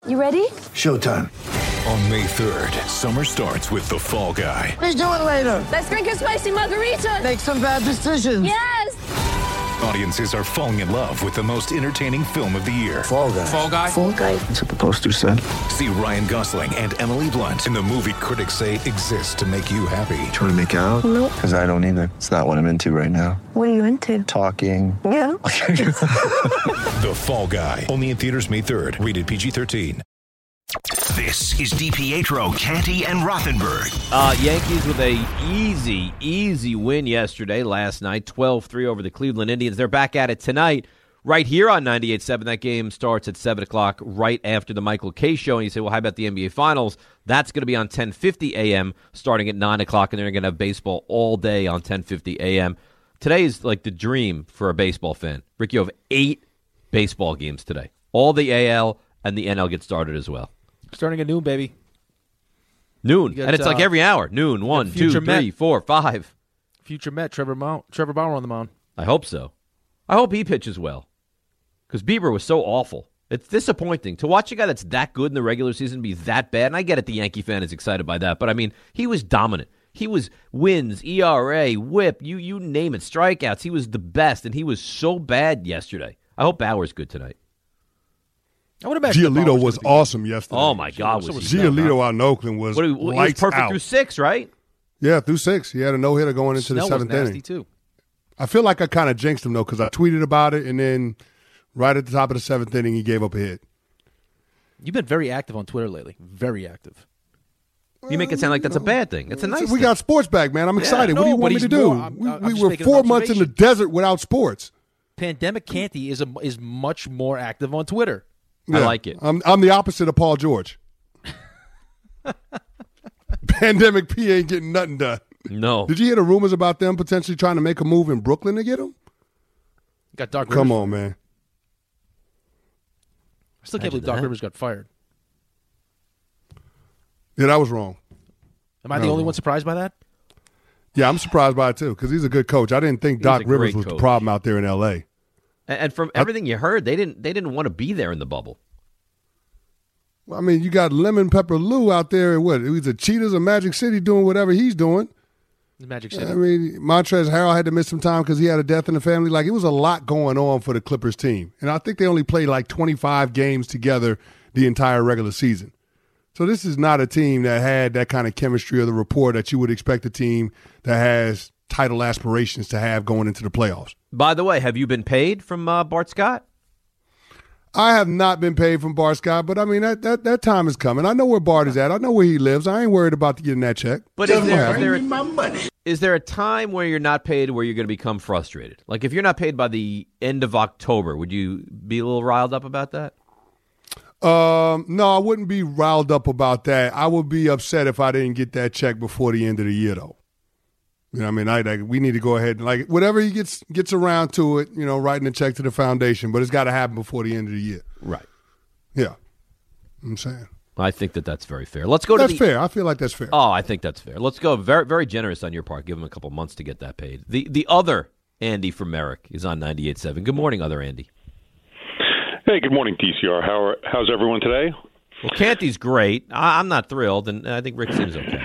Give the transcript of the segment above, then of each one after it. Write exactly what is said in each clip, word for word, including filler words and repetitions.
You ready? Showtime. On May third, summer starts with The Fall Guy. Let's do it later. Let's drink a spicy margarita. Make some bad decisions. Yes! Audiences are falling in love with the most entertaining film of the year. Fall Guy. Fall Guy? Fall Guy. That's what the poster said. See Ryan Gosling and Emily Blunt in the movie critics say exists to make you happy. Trying to make it out? Nope. Because I don't either. It's not what I'm into right now. What are you into? Talking. Yeah. The Fall Guy. Only in theaters May third. Rated P G thirteen. This is DiPietro, Canty, and Rothenberg. Uh, Yankees with a easy, easy win yesterday, last night, twelve three over the Cleveland Indians. They're back at it tonight, right here on ninety-eight point seven. That game starts at seven o'clock, right after the Michael Kay show. And you say, well, how about the N B A Finals? That's going to be on ten fifty a.m., starting at nine o'clock, and they're going to have baseball all day on ten fifty a.m. Today is like the dream for a baseball fan. Rick, you have eight baseball games today. All the A L and the N L get started as well. Starting at noon, baby. Noon. Got, and it's uh, like every hour. Noon, one, two, three, Met. four, five. Future Met, Trevor, Mount, Trevor Bauer on the mound. I hope so. I hope he pitches well. Because Bieber was so awful. It's disappointing to watch a guy that's that good in the regular season be that bad. And I get it, the Yankee fan is excited by that. But, I mean, he was dominant. He was wins, E R A, whip, you you name it, strikeouts. He was the best, and he was so bad yesterday. I hope Bauer's good tonight. I would imagine Giolito was awesome yesterday. Oh, my God. So Was was he Giolito out in Oakland was What, he was lights perfect out. through six, right? Yeah, through six. He had a no-hitter going into Snell the seventh was nasty inning. too. I feel like I kind of jinxed him, though, because I tweeted about it, and then right at the top of the seventh inning, he gave up a hit. You've been very active on Twitter lately. Very active. You make it sound like that's a bad thing. It's a nice We thing. got sports back, man. I'm excited. no, what do you but want me he's to do? more- I'm- we I'm we just were making an four months in the observation. desert without sports. Pandemic Canty is a, is much more active on Twitter. I like it. I'm, I'm the opposite of Paul George. Pandemic P ain't getting nothing done. No. Did you hear the rumors about them potentially trying to make a move in Brooklyn to get him? Got Doc Come Rivers. on, man. I still can't Imagine believe Doc that. Rivers got fired. Yeah, that was wrong. Am I the No. only one surprised by that? Yeah, I'm surprised by it, too, because he's a good coach. I didn't think He's Doc a Rivers great was coach. the problem out there in L A. And and from everything you heard, they didn't they didn't want to be there in the bubble. I mean, you got Lemon Pepper Lou out there. What? He's a Cheetahs of Magic City doing whatever he's doing. The Magic City. I mean, Montrezl Harrell had to miss some time because he had a death in the family. Like, it was a lot going on for the Clippers team. And I think they only played like twenty-five games together the entire regular season. So this is not a team that had that kind of chemistry or the rapport that you would expect a team that has title aspirations to have going into the playoffs. By the way, have you been paid from uh, Bart Scott? I have not been paid from Bart Scott, but I mean, that, that, that time is coming. I know where Bart is at. I know where he lives. I ain't worried about getting that check. But is there, is, there a, is there a time where you're not paid where you're going to become frustrated? Like if you're not paid by the end of October, would you be a little riled up about that? Um, no, I wouldn't be riled up about that. I would be upset if I didn't get that check before the end of the year, though. You know what I mean? I, like, we need to go ahead and, like, whatever he gets gets around to it, you know, writing a check to the foundation, but it's got to happen before the end of the year. Right. Yeah. I'm saying. I think that that's very fair. Let's go to That's the, fair. I feel like that's fair. Oh, I think that's fair. Let's go. Very, very generous on your part. Give him a couple months to get that paid. The the other Andy from Merrick is on ninety-eight point seven. Good morning, other Andy. Hey, good morning, D C R. How are, how's everyone today? Well, Canty's great. I, I'm not thrilled, and I think Rick seems okay.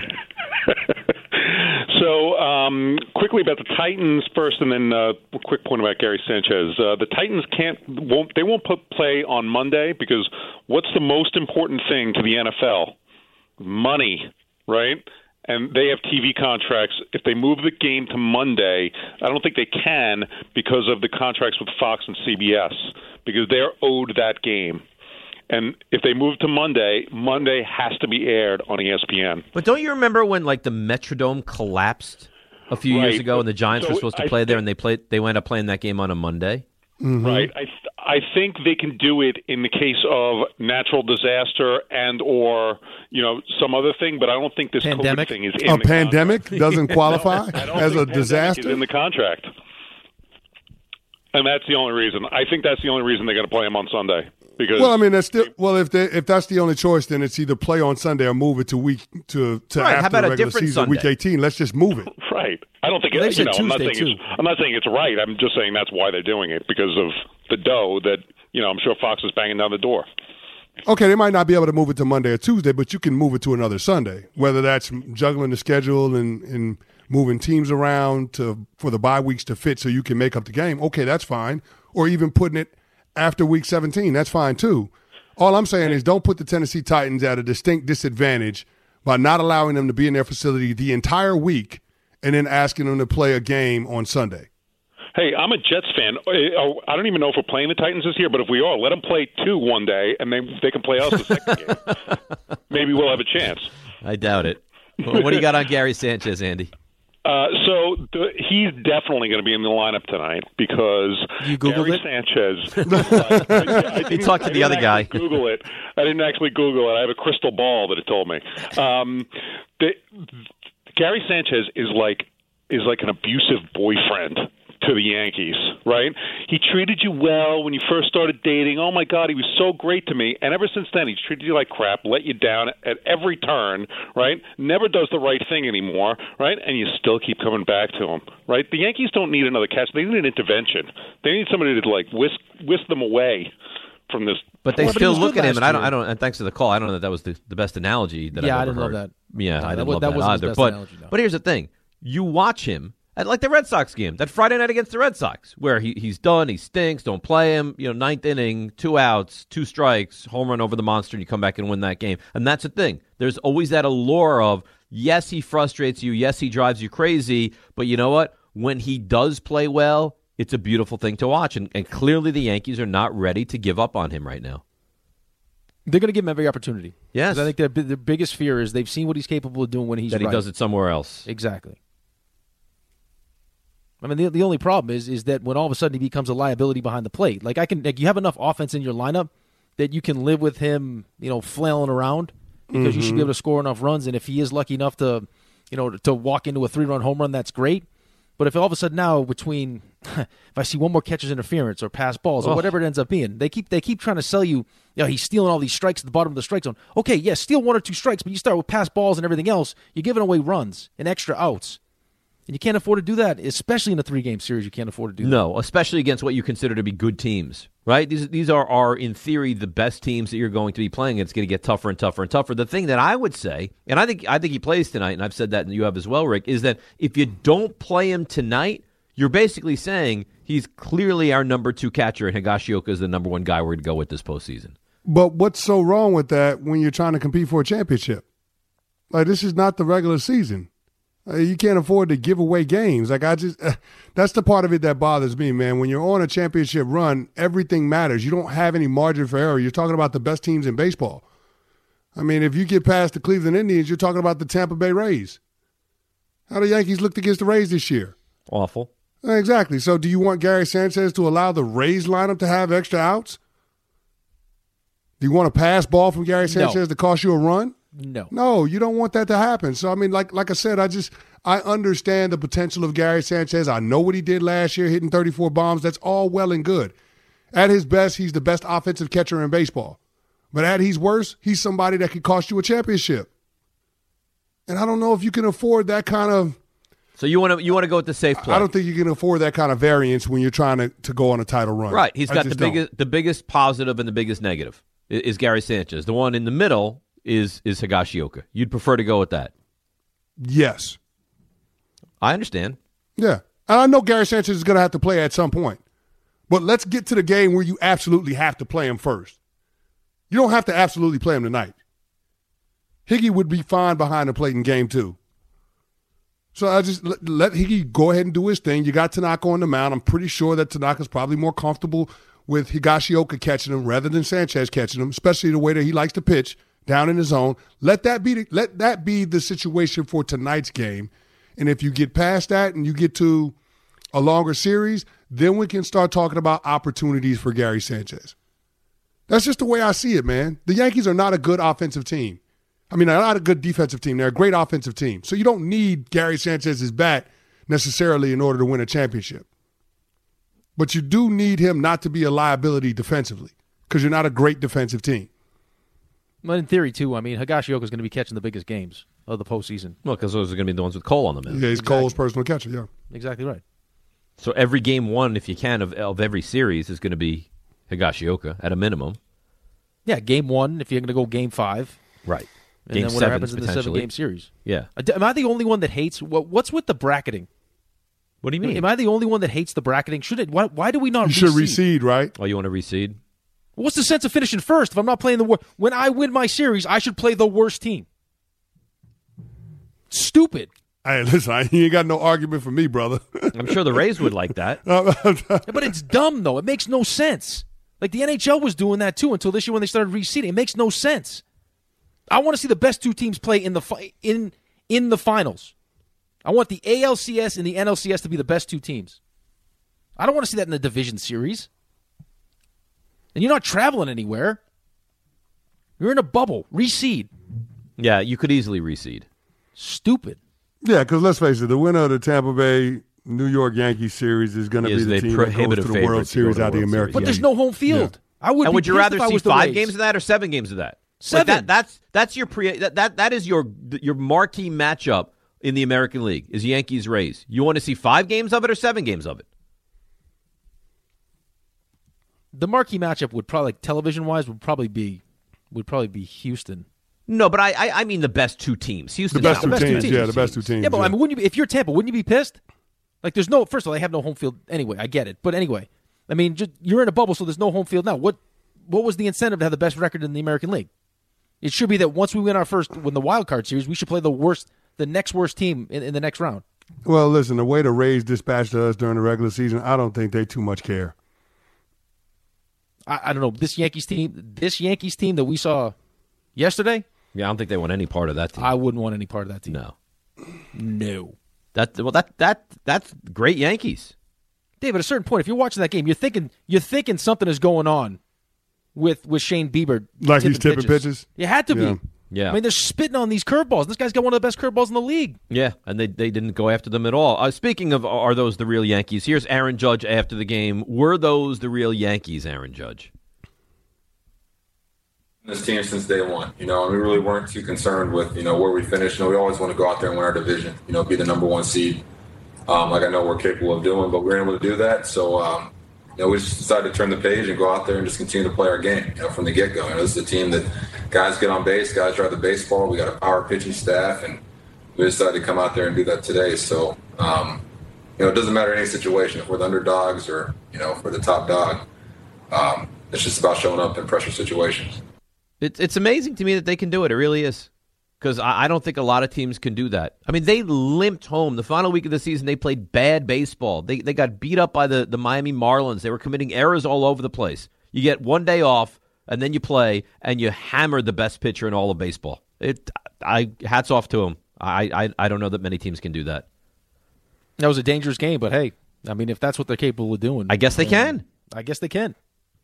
So, um, quickly about the Titans first, and then uh, a quick point about Gary Sanchez. Uh, the Titans can't won't they won't put play on Monday because what's the most important thing to the N F L? Money, right? And they have T V contracts. If they move the game to Monday, I don't think they can because of the contracts with Fox and C B S because they're owed that game. And if they move to Monday, Monday has to be aired on E S P N. But don't you remember when like the Metrodome collapsed a few Right. years ago, and the Giants So were supposed to I play there, think- and they played they wound up playing that game on a Monday? Mm-hmm. Right. I th- I think they can do it in the case of natural disaster and or you know some other thing, but I don't think this Pandemic? COVID thing is in A the pandemic contract. doesn't qualify I don't as think a pandemic disaster? is in the contract, and that's the only reason. I think that's the only reason they're going to play them on Sunday. Because Well, I mean, that's still well. If they, if that's the only choice, then it's either play on Sunday or move it to week to to Right, how after about the a regular different season, week Sunday? eighteen. Let's just move it. right. I don't think Well, they it, you said know. I'm not Tuesday, saying too. it's, I'm not saying it's right. I'm just saying that's why they're doing it because of the dough that you know. I'm sure Fox is banging down the door. Okay, they might not be able to move it to Monday or Tuesday, but you can move it to another Sunday, whether that's juggling the schedule and, and moving teams around to for the bye weeks to fit so you can make up the game. Okay, that's fine. Or even putting it after week seventeen. That's fine, too. All I'm saying is don't put the Tennessee Titans at a distinct disadvantage by not allowing them to be in their facility the entire week and then asking them to play a game on Sunday. Hey, I'm a Jets fan. I don't even know if we're playing the Titans this year, but if we are, let them play two one day, and then they can play us the second game. Maybe we'll have a chance. I doubt it. Well, what do you got on Gary Sanchez, Andy? Uh, so the, he's definitely going to be in the lineup tonight because you Googled Gary it? Sanchez. I, I you talked to the other guy. Google it. I didn't actually Google it. I have a crystal ball that it told me. Um, the, Gary Sanchez is like is like an abusive boyfriend to the Yankees, right? He treated you well when you first started dating. Oh, my God, he was so great to me. And ever since then, he's treated you like crap, let you down at every turn, right? Never does the right thing anymore, right? And you still keep coming back to him, right? The Yankees don't need another catch. They need an intervention. They need somebody to, like, whisk, whisk them away from this. But they well, still but look at him, and I don't, year. I don't. And thanks for the call. I don't know that that was the, the best analogy that yeah, I've I ever didn't heard. love that. Yeah, No, I that didn't was- love that that, wasn't his either. best But analogy, no. but here's the thing: you watch him. Like the Red Sox game, that Friday night against the Red Sox, where he, he's done, he stinks, don't play him, you know, ninth inning, two outs, two strikes, home run over the monster, and you come back and win that game. And that's the thing. There's always that allure of, yes, he frustrates you, yes, he drives you crazy, but you know what? When he does play well, it's a beautiful thing to watch. And, and clearly the Yankees are not ready to give up on him right now. They're going to give him every opportunity. Yes. 'Cause I think their, their biggest fear is they've seen what he's capable of doing when he's That he right. does it somewhere else. Exactly. I mean, the the only problem is is that when all of a sudden he becomes a liability behind the plate. Like I can, like you have enough offense in your lineup that you can live with him, you know, flailing around because mm-hmm. you should be able to score enough runs. And if he is lucky enough to, you know, to walk into a three run home run, that's great. But if all of a sudden now between, if I see one more catcher's interference or pass balls or oh. whatever it ends up being, they keep they keep trying to sell you, you know, he's stealing all these strikes at the bottom of the strike zone. Okay, yes, yeah, steal one or two strikes, but you start with pass balls and everything else, you're giving away runs and extra outs. And you can't afford to do that, especially in a three-game series. You can't afford to do that. No, especially against what you consider to be good teams, right? These these are, are, in theory, the best teams that you're going to be playing. It's going to get tougher and tougher and tougher. The thing that I would say, and I think I think he plays tonight, and I've said that and you have as well, Rick, is that if you don't play him tonight, you're basically saying he's clearly our number two catcher, and Higashioka is the number one guy we're going to go with this postseason. But what's so wrong with that when you're trying to compete for a championship? Like, this is not the regular season. You can't afford to give away games. Like I just, uh, that's the part of it that bothers me, man. When you're on a championship run, everything matters. You don't have any margin for error. You're talking about the best teams in baseball. I mean, if you get past the Cleveland Indians, you're talking about the Tampa Bay Rays. How the Yankees looked against the Rays this year? Awful. Exactly. So do you want Gary Sanchez to allow the Rays lineup to have extra outs? Do you want a pass ball from Gary Sanchez No. to cost you a run? No. No, you don't want that to happen. So, I mean, like like I said, I just I understand the potential of Gary Sanchez. I know what he did last year, hitting thirty-four bombs. That's all well and good. At his best, he's the best offensive catcher in baseball. But at his worst, he's somebody that could cost you a championship. And I don't know if you can afford that kind of So you want to you want to go with the safe play? I don't think you can afford that kind of variance when you're trying to, to go on a title run. Right. He's I got the just don't. biggest the biggest positive and the biggest negative is, is Gary Sanchez. The one in the middle is is Higashioka. You'd prefer to go with that? Yes. I understand. Yeah. And I know Gary Sanchez is going to have to play at some point. But let's get to the game where you absolutely have to play him first. You don't have to absolutely play him tonight. Higgy would be fine behind the plate in game two. So I just let, let Higgy go ahead and do his thing. You got Tanaka on the mound. I'm pretty sure that Tanaka's probably more comfortable with Higashioka catching him rather than Sanchez catching him, especially the way that he likes to pitch down in the zone. Let that be the, let that be the situation for tonight's game. And if you get past that and you get to a longer series, then we can start talking about opportunities for Gary Sanchez. That's just the way I see it, man. The Yankees are not a good offensive team. I mean, they're not a good defensive team. They're a great offensive team. So you don't need Gary Sanchez's bat necessarily in order to win a championship. But you do need him not to be a liability defensively because you're not a great defensive team. But in theory, too, I mean, Higashioka is going to be catching the biggest games of the postseason. Well, because those are going to be the ones with Cole on the mound. Yeah, he's Exactly. Cole's personal catcher, yeah. Exactly right. So every game one, if you can, of, of every series is going to be Higashioka at a minimum. Yeah, game one, if you're going to go game five. Right. And Game then whatever seven, happens in the seven-game series. Yeah. Am I the only one that hates what, – what's with the bracketing? What do you mean? Am I the only one that hates the bracketing? Should it? Why, why do we not You reseed? should reseed, right? Oh, you want to reseed? What's the sense of finishing first if I'm not playing the worst? When I win my series, I should play the worst team. Stupid. Hey, listen, I, you ain't got no argument for me, brother. I'm sure the Rays would like that. Yeah, but it's dumb, though. It makes no sense. Like the N H L was doing that, too, until this year when they started reseeding. It makes no sense. I want to see the best two teams play in the fi- in in the finals. I want the A L C S and the N L C S to be the best two teams. I don't want to see that in the division series. And you're not traveling anywhere. You're in a bubble. Reseed. Yeah, you could easily reseed. Stupid. Yeah, because let's face it, the winner of the Tampa Bay New York Yankees series is going to Is be the the team that goes prohibitive to the favorite World to go Series to the out of the World American Series. But there's League. no home field. I would And be would you pissed rather if I see was the five Rays. games of that or seven games of that? Seven. Like that, that's that's your pre that, that that is your your marquee matchup in the American League is Yankees Rays. You want to see five games of it or seven games of it? The marquee matchup would probably, like, television-wise, would probably be would probably be Houston. No, but I I, I mean the best two teams. Houston, The best two best two teams, teams. yeah, the best two teams. Yeah, but yeah. I mean, wouldn't you? Be, if you're Tampa, wouldn't you be pissed? Like, there's no. First of all, they have no home field anyway. I get it, but anyway, I mean, just, you're in a bubble, so there's no home field now. What what was the incentive to have the best record in the American League? It should be that once we win our first, win the wild card series, we should play the worst, the next worst team in, in the next round. Well, listen, the way the Rays dispatched us during the regular season, I don't think they too much care. I, I don't know this Yankees team, this Yankees team that we saw yesterday. Yeah, I don't think they want any part of that team. I wouldn't want any part of that team. No, no. that well that that that's great Yankees. Dave, at a certain point, if you're watching that game, you're thinking you're thinking something is going on with with Shane Bieber. Like he's tipping pitches? It had to Yeah. be. Yeah. I mean, they're spitting on these curveballs. This guy's got one of the best curveballs in the league. Yeah, and they, they didn't go after them at all. Uh, speaking of, are those the real Yankees? Here's Aaron Judge after the game. Were those the real Yankees, Aaron Judge? This team since day one, you know, and we really weren't too concerned with, you know, where we finished. You know, we always want to go out there and win our division, you know, be the number one seed, um, like I know we're capable of doing, but we were able to do that. So, um, you know, we just decided to turn the page and go out there and just continue to play our game, you know, from the get-go. You know, this is a team that guys get on base, guys drive the baseball. We got a power pitching staff, and we decided to come out there and do that today. So, um, you know, it doesn't matter in any situation if we're the underdogs or, you know, if we're the top dog. Um, it's just about showing up in pressure situations. It's it's amazing to me that they can do it. It really is. Because I, I don't think a lot of teams can do that. I mean, they limped home. The final week of the season, they played bad baseball. They they got beat up by the, the Miami Marlins. They were committing errors all over the place. You get one day off, and then you play, and you hammer the best pitcher in all of baseball. It, I hats off to them. I, I, I don't know that many teams can do that. That was a dangerous game, but hey, I mean, if that's what they're capable of doing. I guess they then- can. I guess they can.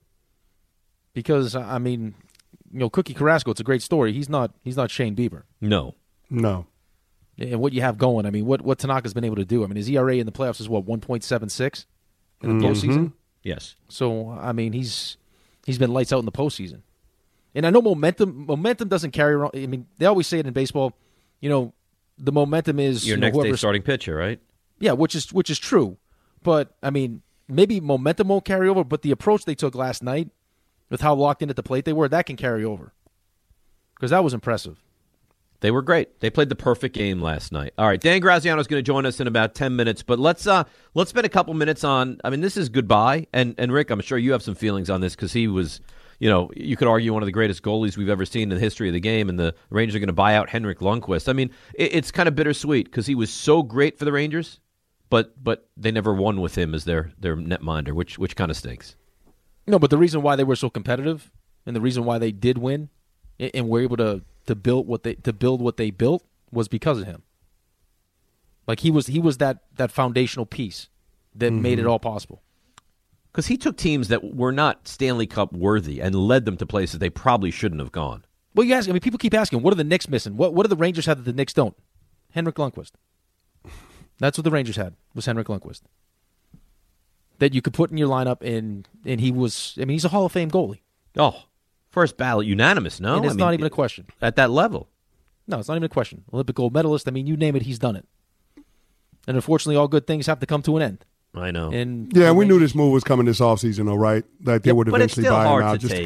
Because, I mean, you know, Cookie Carrasco, it's a great story. He's not he's not Shane Bieber. No. No. And what you have going, I mean, what, what Tanaka's been able to do. I mean, his E R A in the playoffs is, what, one point seven six in the Mm-hmm. postseason? Yes. So, I mean, he's he's been lights out in the postseason. And I know momentum momentum doesn't carry around. I mean, they always say it in baseball, you know, the momentum is Your you know, next day whoever's- starting pitcher, right? Yeah, which is which is true. But, I mean, maybe momentum won't carry over, but the approach they took last night with how locked in at the plate they were, that can carry over. Because that was impressive. They were great. They played the perfect game last night. All right, Dan Graziano is going to join us in about ten minutes, but let's uh, let's spend a couple minutes on, I mean, this is goodbye. And, and Rick, I'm sure you have some feelings on this because he was, you know, you could argue one of the greatest goalies we've ever seen in the history of the game, and the Rangers are going to buy out Henrik Lundqvist. I mean, it, it's kind of bittersweet because he was so great for the Rangers, but but they never won with him as their, their netminder, which which kind of stinks. No, but the reason why they were so competitive and the reason why they did win and, and were able to, to build what they to build what they built was because of him. Like he was he was that, that foundational piece that mm-hmm. made it all possible. Because he took teams that were not Stanley Cup worthy and led them to places they probably shouldn't have gone. Well, you ask. I mean, people keep asking, what are the Knicks missing? What what do the Rangers have that the Knicks don't? Henrik Lundqvist. That's what the Rangers had, was Henrik Lundqvist. That you could put in your lineup, and and he was. I mean, he's a Hall of Fame goalie. Oh, first ballot, unanimous. No, and it's I not mean, even a question at that level. No, it's not even a question. Olympic gold medalist. I mean, you name it, he's done it. And unfortunately, all good things have to come to an end. I know. And yeah, we knew this move was coming this offseason, though, right? Like they yeah, would but eventually it's still buy hard him out. To Just, take.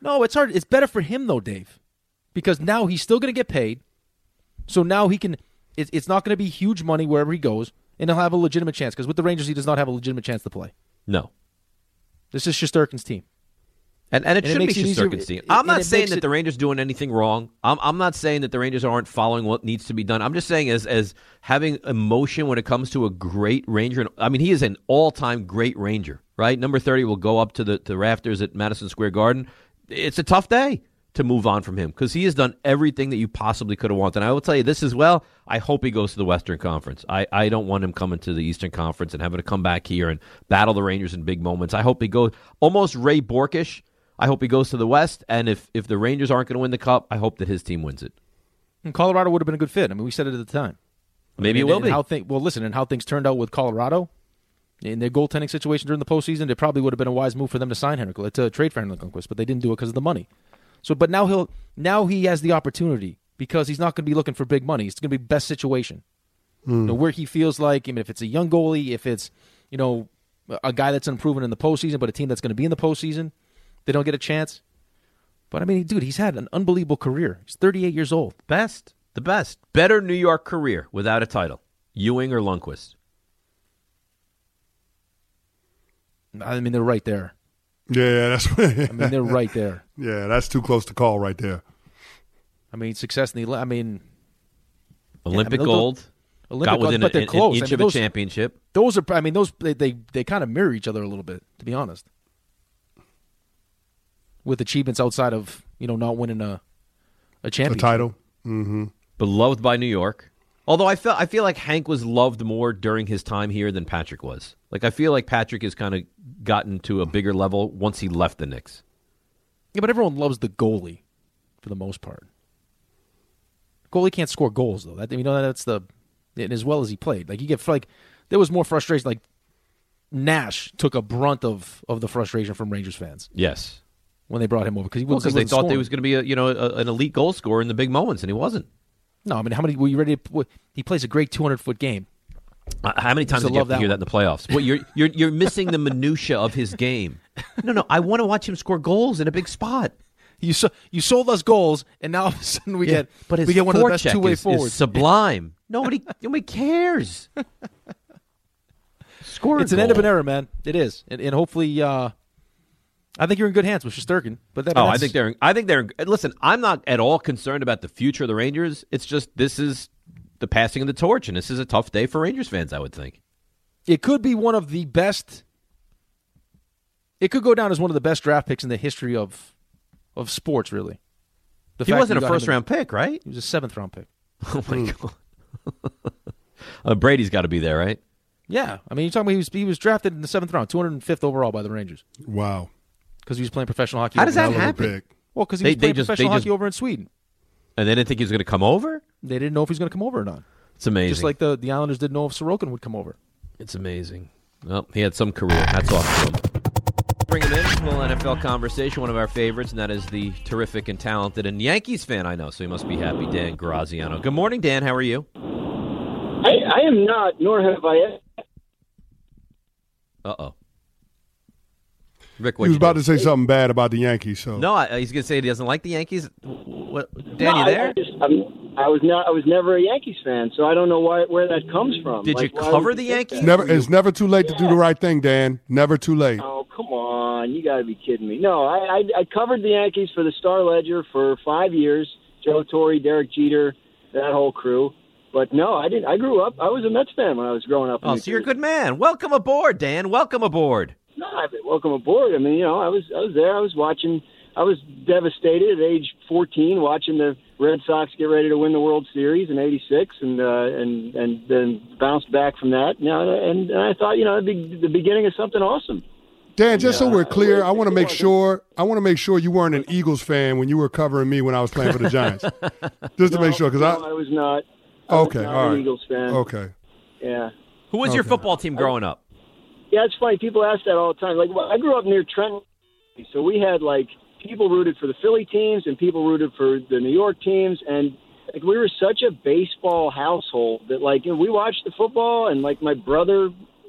No, it's hard. It's better for him, though, Dave, because now he's still going to get paid. So now he can it, – it's not going to be huge money wherever he goes, and he'll have a legitimate chance, because with the Rangers, he does not have a legitimate chance to play. No. This is Shesterkin's team. And, and it and should it be Shesterkin's team. I'm not saying that it, the Rangers doing anything wrong. I'm, I'm not saying that the Rangers aren't following what needs to be done. I'm just saying as as having emotion when it comes to a great Ranger. I mean, he is an all-time great Ranger, right? Number thirty will go up to the to rafters at Madison Square Garden. It's a tough day to move on from him because he has done everything that you possibly could have wanted. And I will tell you this as well. I hope he goes to the Western Conference. I, I don't want him coming to the Eastern Conference and having to come back here and battle the Rangers in big moments. I hope he goes almost Ray Borkish. I hope he goes to the West. And if, if the Rangers aren't going to win the Cup, I hope that his team wins it. And Colorado would have been a good fit. I mean, we said it at the time. Maybe and, it will and be. How thing, well, listen, and how things turned out with Colorado in their goaltending situation during the postseason, it probably would have been a wise move for them to sign Henrik, to trade for Henrik Lundqvist, but they didn't do it because of the money. So, but now he'll now he has the opportunity because he's not going to be looking for big money. It's going to be best situation, mm. you know, where he feels like. I mean, if it's a young goalie, if it's you know a guy that's unproven in the postseason, but a team that's going to be in the postseason, they don't get a chance. But I mean, dude, he's had an unbelievable career. He's thirty-eight years old. Best, the best, better New York career without a title. Ewing or Lundqvist? I mean, they're right there. Yeah, that's. I mean, they're right there. Yeah, that's too close to call right there. I mean, success in the. I mean, Olympic yeah, I mean, gold. Olympic got within gold, but they're an, close. an inch I mean, of those, a championship. Those are. I mean, those they they, they kind of mirror each other a little bit, to be honest. With achievements outside of you know not winning a a championship, a title, mm-hmm. Beloved by New York. Although I feel I feel like Hank was loved more during his time here than Patrick was. Like I feel like Patrick has kind of gotten to a bigger level once he left the Knicks. Yeah, but everyone loves the goalie for the most part. Goalie can't score goals though. That you know that's the and as well as he played. Like you get like there was more frustration. Like Nash took a brunt of, of the frustration from Rangers fans. Yes, when they brought him over because he well, because they thought scoring. they was going to be a you know a, an elite goal scorer in the big moments, and he wasn't. No, I mean, how many were you ready to? He plays a great two hundred foot game. Uh, how many times did you have to hear one. that in the playoffs? Well, you're you're you're missing the minutia of his game. No, no, I want to watch him score goals in a big spot. You so, you sold us goals, and now all of a sudden we yeah, get but his we get one of the best two way is, forwards. Is sublime. nobody nobody cares. Score. It's a an goal. end of an era, man. It is, and, and hopefully, uh, I think you're in good hands with Shesterkin. But that, oh, that's, I think they're. In, I think they're. In, listen, I'm not at all concerned about the future of the Rangers. It's just this is the passing of the torch, and this is a tough day for Rangers fans, I would think. It could be one of the best. It could go down as one of the best draft picks in the history of of sports, really. The he fact wasn't that a you got first him in- round pick, right? He was a seventh round pick. Oh my god. uh, Brady's got to be there, right? Yeah, I mean, you're talking about he was he was drafted in the seventh round, two hundred fifth overall by the Rangers. Wow. Because he was playing professional hockey. How over does that in Sweden. happen? Well, because he They- was they playing just- professional they hockey just- over in Sweden. And they didn't think he was going to come over? They didn't know if he was going to come over or not. It's amazing. Just like the, the Islanders didn't know if Sorokin would come over. It's amazing. Well, he had some career. Hats off to him. Bring him in, a little N F L conversation, one of our favorites, and that is the terrific and talented and Yankees fan I know, so he must be happy, Dan Graziano. Good morning, Dan. How are you? I, I am not, nor have I. Uh-oh. Rick, He was about to say something bad about the Yankees. So No, I, he's going to say he doesn't like the Yankees. What, Dan, No, you I- there? I, just, I'm, I was not. I was never a Yankees fan, so I don't know why where that comes from. Did Like, you why cover would the you think Yankees? that? never. It's never too late to do the right thing, Dan. Never too late. Oh, come on! You got to be kidding me. No, I, I I covered the Yankees for the Star Ledger for five years. Joe Torre, Derek Jeter, that whole crew. But no, I didn't. I grew up. I was a Mets fan when I was growing up. in Oh, New so you're a Jersey. good man. Welcome aboard, Dan. Welcome aboard. No, I mean, welcome aboard. I mean, you know, I was I was there. I was watching. I was devastated at age fourteen watching the Red Sox get ready to win the World Series in eighty-six, and uh, and and then bounced back from that. You know, and, and I thought, you know, it'd be the beginning of something awesome. Dan, just so Yeah. we're clear, I want to make sure I want to make sure you weren't an Eagles fan when you were covering me when I was playing for the Giants. Just to No, make sure, because no, I. I was not. I was Okay, not all an right. Eagles fan. Okay. Yeah. Who was your Okay. football team growing up? Yeah, it's funny. People ask that all the time. Like, well, I grew up near Trenton, so we had like people rooted for the Philly teams and people rooted for the New York teams, and like we were such a baseball household that like you know, we watched the football, and like my brother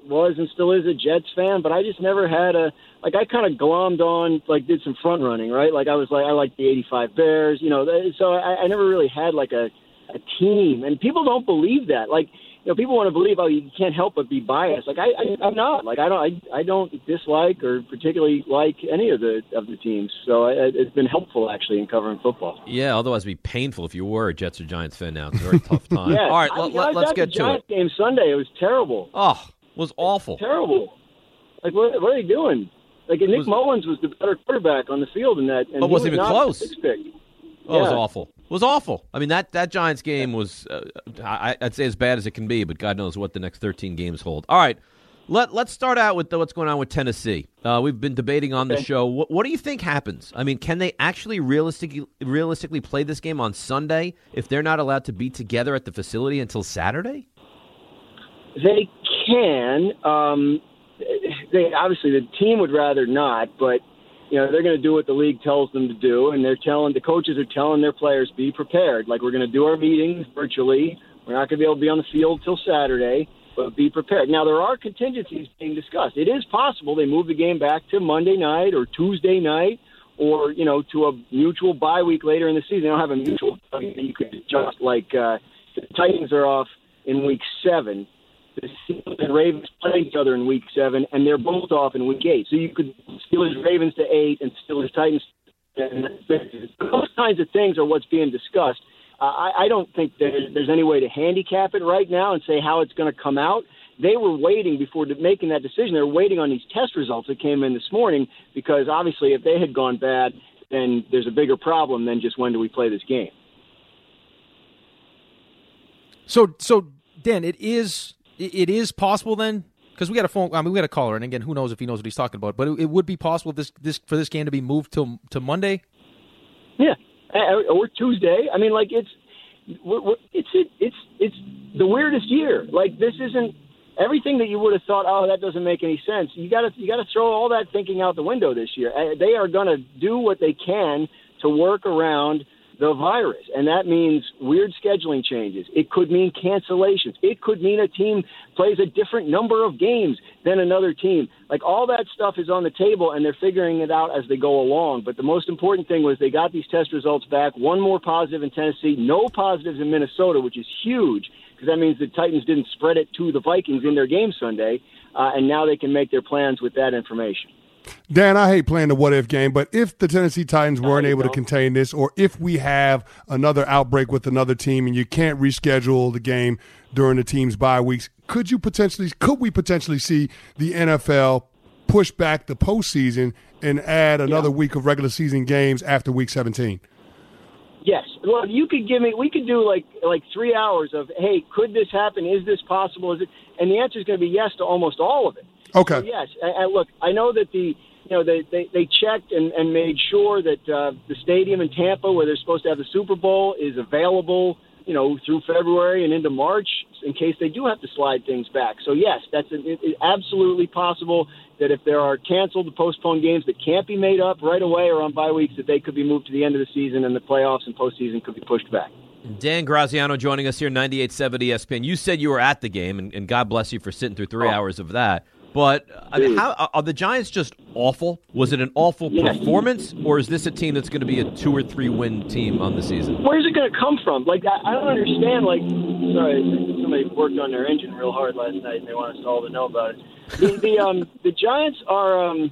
was and still is a Jets fan, but I just never had a like. I kind of glommed on, like, did some front running, right? Like I was like, I like the eighty-five Bears, you know. So I, I never really had like a, a team, and people don't believe that. Like, you know, people want to believe, oh, you can't help but be biased. Like I, I I'm not. Like I don't, I, I don't dislike or particularly like any of the of the teams. So I, it's been helpful actually in covering football. Yeah, otherwise it'd be painful if you were a Jets or Giants fan now. It's a very tough time. Yeah, all right, I, let, I, let, let's at get the to Giants it. Game Sunday, it was terrible. Oh, it was awful. Terrible. Like what, what are they doing? Like Nick was, Mullins was the better quarterback on the field in that, and but he wasn't was even not close. the sixth pick. Oh, it was Yeah. awful. It was awful. I mean, that, that Giants game was, uh, I, I'd say, as bad as it can be, but God knows what the next thirteen games hold. All right, let, let's start out with the, what's going on with Tennessee. Uh, we've been debating on Okay. the show. What, what do you think happens? I mean, can they actually realistically, realistically play this game on Sunday if they're not allowed to be together at the facility until Saturday? They can. Um, they obviously the team would rather not, but you know they're going to do what the league tells them to do, and they're telling the coaches are telling their players be prepared. Like we're going to do our meetings virtually. We're not going to be able to be on the field till Saturday, but be prepared. Now there are contingencies being discussed. It is possible they move the game back to Monday night or Tuesday night, or you know to a mutual bye week later in the season. They don't have a mutual. You could adjust. Like uh, the Titans are off in week seven. The Steelers and Ravens play each other in week seven, and they're both off in week eight. So you could Steelers Ravens to eight and Steelers Titans. And those kinds of things are what's being discussed. Uh, I, I don't think there's, there's any way to handicap it right now and say how it's going to come out. They were waiting before making that decision. They were waiting on these test results that came in this morning because obviously if they had gone bad, then there's a bigger problem than just when do we play this game. So, so Dan, it is. It is possible then, because we got a phone. I mean, we got a caller, and again, who knows if he knows what he's talking about? But it, it would be possible this this for this game to be moved to to Monday. Yeah, or Tuesday. I mean, like it's it's it's it's the weirdest year. Like this isn't everything that you would have thought. Oh, that doesn't make any sense. You got to you got to throw all that thinking out the window this year. They are going to do what they can to work around the virus, and that means weird scheduling changes. It could mean cancellations. It could mean a team plays a different number of games than another team. Like all that stuff is on the table, and they're figuring it out as they go along. But the most important thing was they got these test results back. One more positive in Tennessee, no positives in Minnesota, which is huge because that means the Titans didn't spread it to the Vikings in their game Sunday, uh, and now they can make their plans with that information. Dan, I hate playing the what-if game, but if the Tennessee Titans weren't able go. to contain this, or if we have another outbreak with another team and you can't reschedule the game during the team's bye weeks, could you potentially, could we potentially see the N F L push back the postseason and add another Yeah. week of regular season games after week seventeen? Yes. Well, you could give me. We could do like like three hours of, hey, could this happen? Is this possible? Is it? And the answer is going to be yes to almost all of it. Okay. So yes. And, and look, I know that the you know they they, they checked and, and made sure that uh, the stadium in Tampa, where they're supposed to have the Super Bowl, is available. You know, through February and into March, in case they do have to slide things back. So yes, that's a, it, it absolutely possible that if there are canceled, postponed games that can't be made up right away or on bye weeks, that they could be moved to the end of the season and the playoffs and postseason could be pushed back. Dan Graziano joining us here, ninety-eight point seven E S P N. You said you were at the game, and, and God bless you for sitting through three Oh. hours of that. But I mean, how, are the Giants just awful? Was it an awful Yes. performance, or is this a team that's going to be a two or three win team on the season? Where's it going to come from? Like, I, I don't understand. Like, sorry, somebody worked on their engine real hard last night, and they want us all to know about it. The the, um, the Giants are. Um,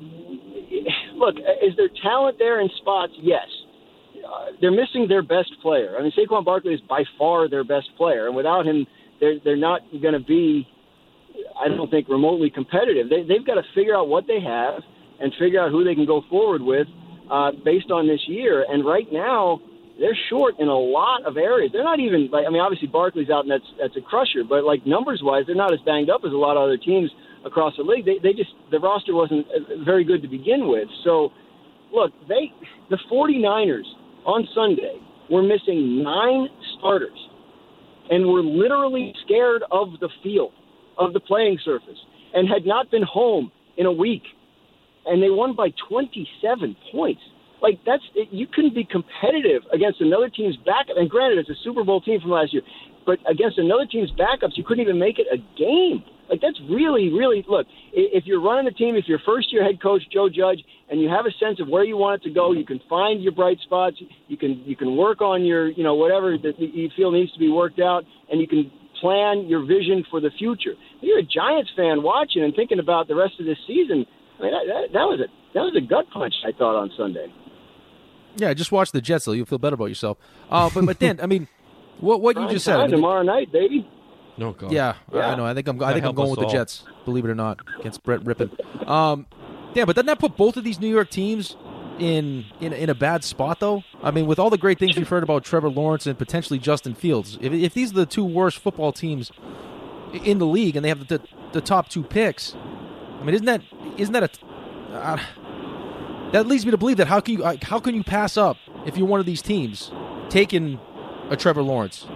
look, is there talent there in spots? Yes. Uh, they're missing their best player. I mean, Saquon Barkley is by far their best player, and without him, they're they're not going to be, I don't think, remotely competitive. They, they've got to figure out what they have and figure out who they can go forward with uh, based on this year. And right now, they're short in a lot of areas. They're not even like, I mean, obviously Barkley's out and that's that's a crusher, but like numbers wise, they're not as banged up as a lot of other teams across the league. They they just the roster wasn't very good to begin with. So, look, they the 49ers on Sunday were missing nine starters and were literally scared of the field, of the playing surface, and had not been home in a week. And they won by twenty-seven points. Like, that's you couldn't be competitive against another team's backup. And granted, it's a Super Bowl team from last year, but against another team's backups, you couldn't even make it a game. Like, that's really, really, look, if you're running the team, if you're first-year head coach Joe Judge, and you have a sense of where you want it to go, you can find your bright spots, you can you can work on your, you know, whatever that you feel needs to be worked out, and you can plan your vision for the future. If you're a Giants fan watching and thinking about the rest of this season, I mean, that, that, that was a that was a gut punch, I thought, on Sunday. Yeah, just watch the Jets, though. You'll feel better about yourself. Uh, but, but Dan, I mean, what what you just said. I mean, tomorrow night, baby. No, God. Yeah, yeah, I know. I think I'm. I think I'm going with all. the Jets. Believe it or not, against Brett Rippon. Um, yeah, but doesn't that put both of these New York teams in in in a bad spot, though? I mean, with all the great things we've heard about Trevor Lawrence and potentially Justin Fields, if if these are the two worst football teams in the league and they have the the top two picks, I mean, isn't that isn't that a uh, that leads me to believe that how can you how can you pass up if you're one of these teams taking a Trevor Lawrence?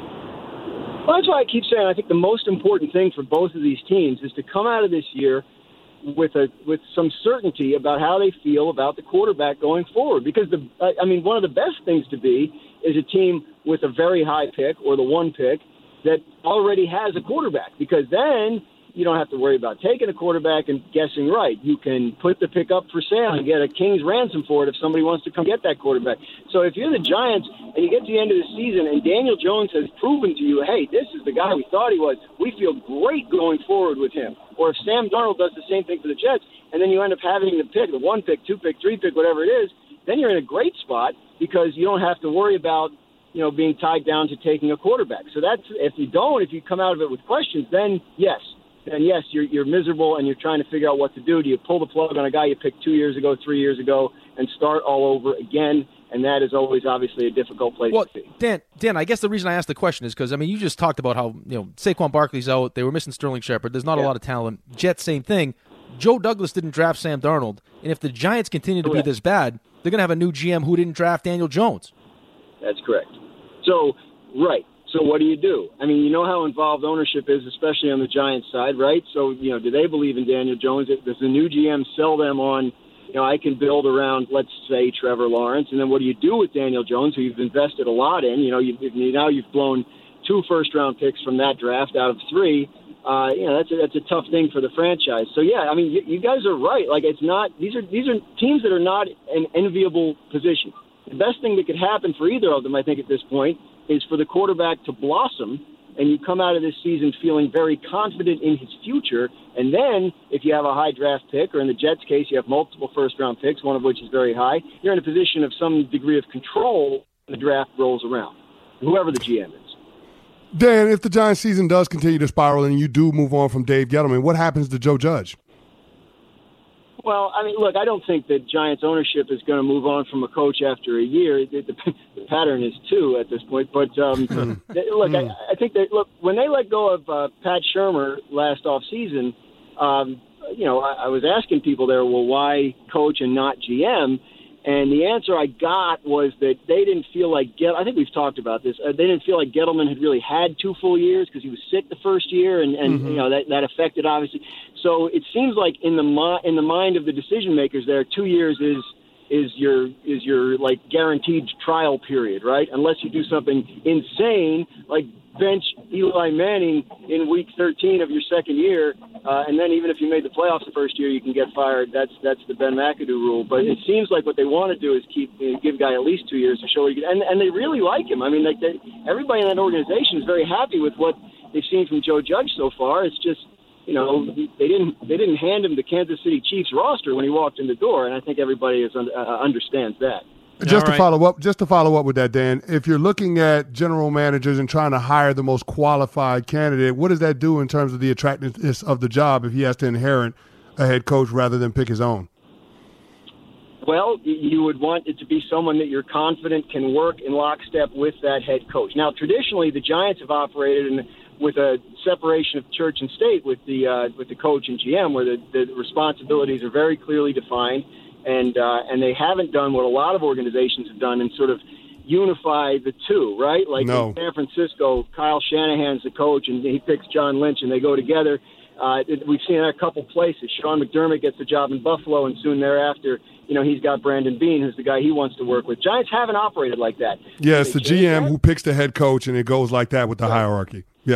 Well, that's why I keep saying I think the most important thing for both of these teams is to come out of this year with a with some certainty about how they feel about the quarterback going forward. Because the I mean, one of the best things to be is a team with a very high pick or the one pick that already has a quarterback. Because then you don't have to worry about taking a quarterback and guessing right. You can put the pick up for sale and get a king's ransom for it if somebody wants to come get that quarterback. So if you're the Giants and you get to the end of the season and Daniel Jones has proven to you, hey, this is the guy we thought he was, we feel great going forward with him. Or if Sam Darnold does the same thing for the Jets and then you end up having the pick, the one pick, two pick, three pick, whatever it is, then you're in a great spot because you don't have to worry about, you know, being tied down to taking a quarterback. So that's, if you don't, if you come out of it with questions, then yes, And yes, you're you're miserable and you're trying to figure out what to do. Do you pull the plug on a guy you picked two years ago, three years ago, and start all over again? And that is always obviously a difficult place well, to be. Dan, Dan, I guess the reason I asked the question is because, I mean, you just talked about how, you know, Saquon Barkley's out. They were missing Sterling Shepard. There's not yeah. a lot of talent. Jets, same thing. Joe Douglas didn't draft Sam Darnold. And if the Giants continue to correct. be this bad, they're going to have a new G M who didn't draft Daniel Jones. That's correct. So, right. So what do you do? I mean, you know how involved ownership is, especially on the Giants side, right? So, you know, do they believe in Daniel Jones? Does the new G M sell them on, you know, I can build around, let's say, Trevor Lawrence? And then what do you do with Daniel Jones, who you've invested a lot in? You know, you, now you've blown two first-round picks from that draft out of three. Uh, you know, that's a, that's a tough thing for the franchise. So, yeah, I mean, you, you guys are right. Like, it's not – these are these are teams that are not an enviable position. The best thing that could happen for either of them, I think, at this point, is for the quarterback to blossom and you come out of this season feeling very confident in his future. And then if you have a high draft pick, or in the Jets' case, you have multiple first-round picks, one of which is very high, you're in a position of some degree of control when the draft rolls around, whoever the G M is. Dan, if the Giants season does continue to spiral and you do move on from Dave Gettleman, what happens to Joe Judge? Well, I mean, look, I don't think that Giants ownership is going to move on from a coach after a year. The, the, the pattern is two at this point. But, um, they, look, I, I think that, look, when they let go of uh, Pat Shurmur last offseason, um, you know, I, I was asking people there, well, why coach and not G M? And the answer I got was that they didn't feel like Get- I think we've talked about this. Uh, they didn't feel like Gettleman had really had two full years because he was sick the first year, and, and mm-hmm. you know that, that affected obviously. So it seems like in the mi- in the mind of the decision makers, there two years is is your is your like guaranteed trial period, right? Unless you do something insane like bench Eli Manning in week thirteen of your second year, uh, and then even if you made the playoffs the first year, you can get fired. That's that's the Ben McAdoo rule. But it seems like what they want to do is keep you know, give a guy at least two years to show he can, and and they really like him. I mean, like they, everybody in that organization is very happy with what they've seen from Joe Judge so far. It's just you know they didn't they didn't hand him the Kansas City Chiefs roster when he walked in the door, and I think everybody is, uh, understands that. Just to follow up, just to follow up with that, Dan, if you're looking at general managers and trying to hire the most qualified candidate, what does that do in terms of the attractiveness of the job if he has to inherit a head coach rather than pick his own? Well, you would want it to be someone that you're confident can work in lockstep with that head coach. Now, traditionally, the Giants have operated in, with a separation of church and state with the uh, with the coach and G M, where the, the responsibilities are very clearly defined. And uh, and they haven't done what a lot of organizations have done and sort of unify the two, right? Like no. in San Francisco, Kyle Shanahan's the coach, and he picks John Lynch, and they go together. Uh, we've seen that a couple places. Sean McDermott gets the job in Buffalo, and soon thereafter, you know, he's got Brandon Beane, who's the guy he wants to work with. Giants haven't operated like that. Yeah, it's the G M that? who picks the head coach, and it goes like that with the right. hierarchy. Yeah.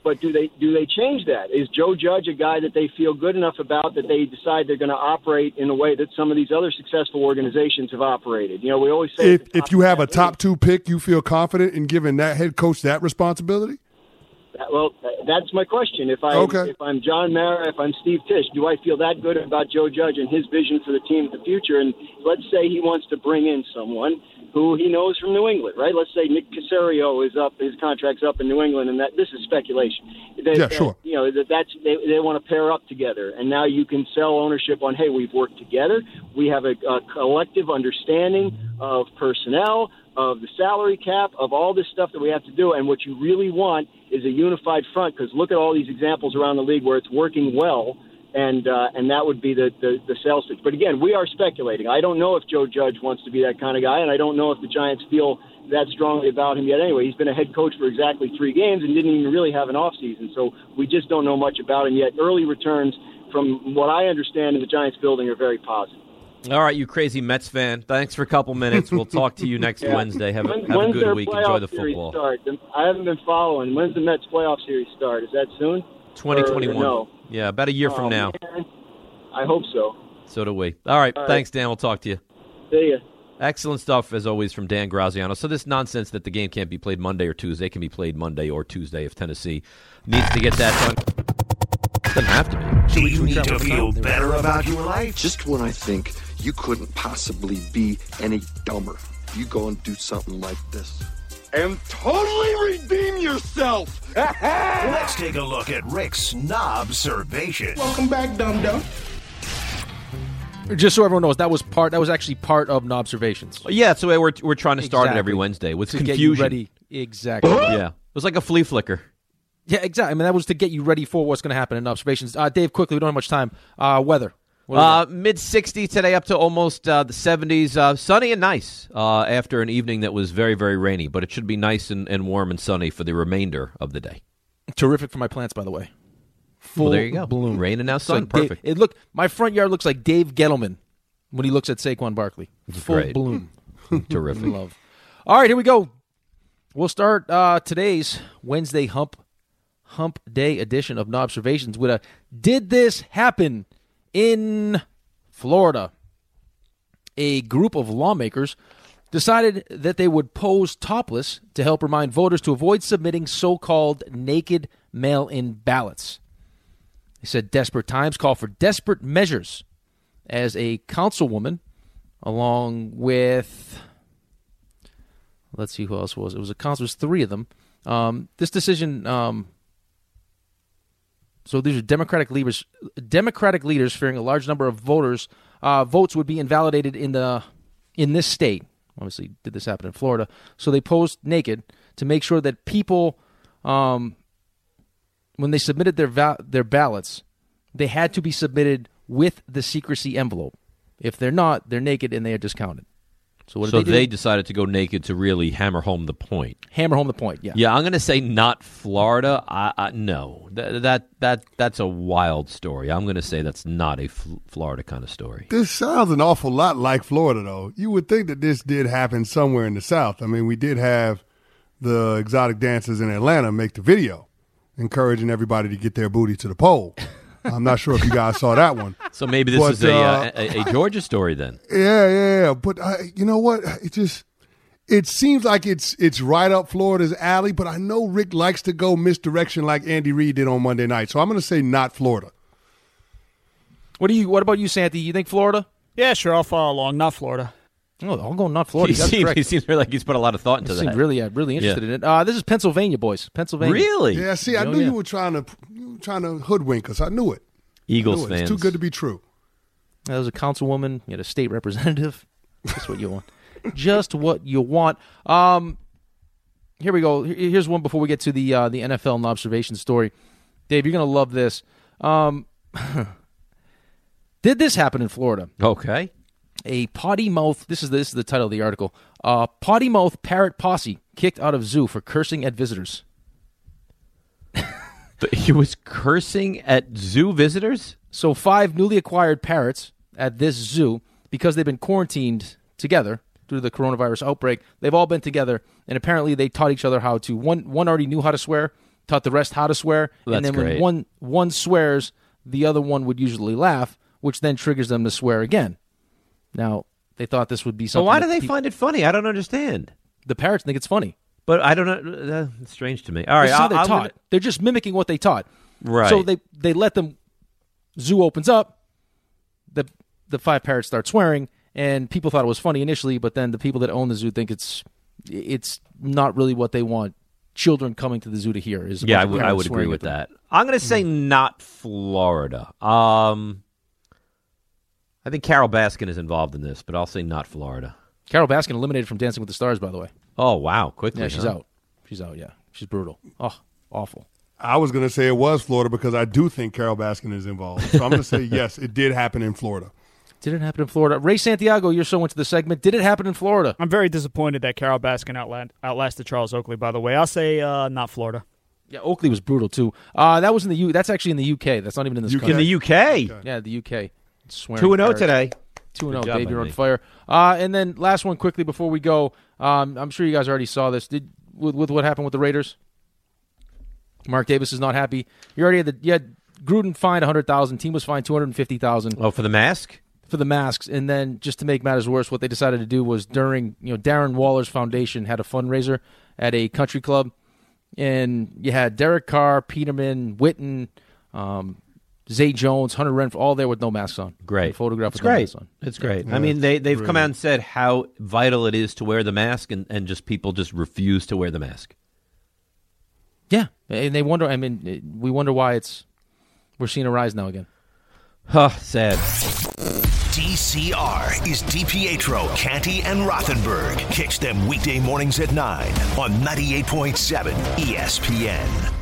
But do they do they change that? Is Joe Judge a guy that they feel good enough about that they decide they're going to operate in a way that some of these other successful organizations have operated? You know, we always say if if you have a top two pick, you feel confident in giving that head coach that responsibility? Well, that's my question. If I okay. if I'm John Mara, if I'm Steve Tisch, do I feel that good about Joe Judge and his vision for the team in the future? And let's say he wants to bring in someone who he knows from New England, right? Let's say Nick Caserio is up, his contract's up in New England, and that this is speculation. They, yeah, that, sure. You know that that's they they want to pair up together, and now you can sell ownership on, hey, we've worked together, we have a, a collective understanding of personnel, of the salary cap, of all this stuff that we have to do, and what you really want is a unified front, because look at all these examples around the league where it's working well, and uh, and that would be the, the, the sales pitch. But again, we are speculating. I don't know if Joe Judge wants to be that kind of guy, and I don't know if the Giants feel that strongly about him yet anyway. He's been a head coach for exactly three games and didn't even really have an offseason, so we just don't know much about him yet. Early returns, from what I understand in the Giants building, are very positive. All right, you crazy Mets fan. Thanks for a couple minutes. We'll talk to you next yeah. Wednesday. Have, when, a, have a good week. Enjoy the series football. Start? I haven't been following. When's the Mets playoff series start? Is that soon? twenty twenty-one. Or, no? Yeah, about a year oh, from now. Man. I hope so. So do we. All right, All thanks, right. Dan. We'll talk to you. See ya. Excellent stuff, as always, from Dan Graziano. So this nonsense that the game can't be played Monday or Tuesday can be played Monday or Tuesday if Tennessee needs to get that done. Doesn't have to be. Do you need to feel better about your life? Just when I think you couldn't possibly be any dumber, you go and do something like this. And totally redeem yourself! Let's take a look at Rick's Knobservation. Welcome back, dum-dum. Just so everyone knows, that was part. That was actually part of Knobservations. Yeah, so we're we're trying to start Exactly. it every Wednesday with to confusion. Get you ready. Exactly. Yeah, it was like a flea flicker. Yeah, exactly. I mean, that was to get you ready for what's going to happen in Observations. Uh, Dave, quickly, we don't have much time. Uh, weather. Uh, mid sixties today, up to almost uh, the seventies. Uh, sunny and nice uh, after an evening that was very, very rainy. But it should be nice and, and warm and sunny for the remainder of the day. Terrific for my plants, by the way. Full well, there you go. bloom. Rain and now sun. Like Perfect. Dave, it look. My front yard looks like Dave Gettleman when he looks at Saquon Barkley. Full Great. bloom. Terrific. Love. All right, here we go. We'll start uh, today's Wednesday hump hump day edition of Knobservations with a Did This Happen in Florida? A group of lawmakers decided that they would pose topless to help remind voters to avoid submitting so-called naked mail-in ballots. They said desperate times call for desperate measures, as a councilwoman, along with, let's see who else it was. It was a council. It was three of them. Um, this decision. Um, so these are Democratic leaders. Democratic leaders fearing a large number of voters uh, votes would be invalidated in the in this state. Obviously, did this happen in Florida? So they posed naked to make sure that people, um, when they submitted their va- their ballots, they had to be submitted with the secrecy envelope. If they're not, they're naked and they are discounted. So what did so they do? they decided to go naked to really hammer home the point. Hammer home the point, yeah. Yeah, I'm going to say not Florida. I, I, no, Th- that that that's a wild story. I'm going to say that's not a F- Florida kind of story. This sounds an awful lot like Florida, though. You would think that this did happen somewhere in the South. I mean, we did have the exotic dancers in Atlanta make the video encouraging everybody to get their booty to the pole. I'm not sure if you guys saw that one. So maybe this but, is a, uh, uh, a a Georgia story then. Yeah, yeah, yeah. But uh, you know what? It just it seems like it's it's right up Florida's alley. But I know Rick likes to go misdirection like Andy Reid did on Monday night. So I'm going to say not Florida. What do you? What about you, Santi? You think Florida? Yeah, sure. I'll follow along. Not Florida. Oh, I'll go not Florida. He You got it seems, correct. he seems like he's put a lot of thought into He that. seemed really, uh, really interested Yeah. in it. Uh, this is Pennsylvania, boys. Pennsylvania. Really? Yeah. See, I Oh, knew yeah. you were trying to you were trying to hoodwink us. I knew it. Eagles I knew it. fans. It's too good to be true. There was a councilwoman. You had a state representative. Just what you want. Just what you want. Um, here we go. Here- Here's one before we get to the uh, the N F L and observation story. Dave, you're going to love this. Um, did this happen in Florida? Okay. A potty mouth. This is this is the title of the article. Uh, potty mouth parrot posse kicked out of zoo for cursing at visitors. But he was cursing at zoo visitors? So five newly acquired parrots at this zoo, because they've been quarantined together due to the coronavirus outbreak, they've all been together, and apparently they taught each other how to. One one already knew how to swear. taught the rest how to swear. That's and then great. when one one swears, the other one would usually laugh, which then triggers them to swear again. Now, they thought this would be So something. why do that they peop- find it funny? I don't understand. The parrots think it's funny. But I don't know. Uh, it's strange to me. All right, This is how I, they I'm taught. gonna- They're just mimicking what they taught. Right. So they they let them. Zoo opens up. The the five parrots start swearing, and people thought it was funny initially, but then the people that own the zoo think it's it's not really what they want children coming to the zoo to hear. Is a yeah, I bunch of would, I parents would agree swearing with at them. that. I'm going to say not Florida. Um, I think Carol Baskin is involved in this, but I'll say not Florida. Carol Baskin eliminated from Dancing with the Stars, by the way. Oh, wow. Quickly. Yeah, she's huh? out. She's out, yeah. She's brutal. Oh, awful. I was going to say it was Florida because I do think Carol Baskin is involved. So I'm going to say yes, it did happen in Florida. Did it happen in Florida? Ray Santiago, you're so into the segment. Did it happen in Florida? I'm very disappointed that Carol Baskin outla- outlasted Charles Oakley, by the way. I'll say uh, not Florida. Yeah, Oakley was brutal, too. Uh, that was in the U. That's actually in the U K. That's not even in this U K? country. In the U K? Yeah, the U K. Swearing two and oh parrots. today. two and oh, Good job, Dave, you're on Emily. fire. Uh, and then last one quickly before we go. Um, I'm sure you guys already saw this. Did with, with what happened with the Raiders? Mark Davis is not happy. You already had the you had Gruden fined one hundred thousand dollars. Team was fined two hundred fifty thousand dollars. Oh, for the mask? For the masks. And then just to make matters worse, what they decided to do was during, you know, Darren Waller's foundation had a fundraiser at a country club. And you had Derek Carr, Peterman, Witten, um, Zay Jones, Hunter Renfrow, all there with no masks on. Great. Photograph It's with no great. masks on. It's great. Yeah, I mean, they, they've come brilliant. out and said how vital it is to wear the mask, and, and just people just refuse to wear the mask. Yeah, and they wonder. I mean, we wonder why it's we're seeing a rise now again. Huh, sad. D C R is DiPietro, Canty, and Rothenberg. Catch them weekday mornings at nine on ninety-eight point seven E S P N.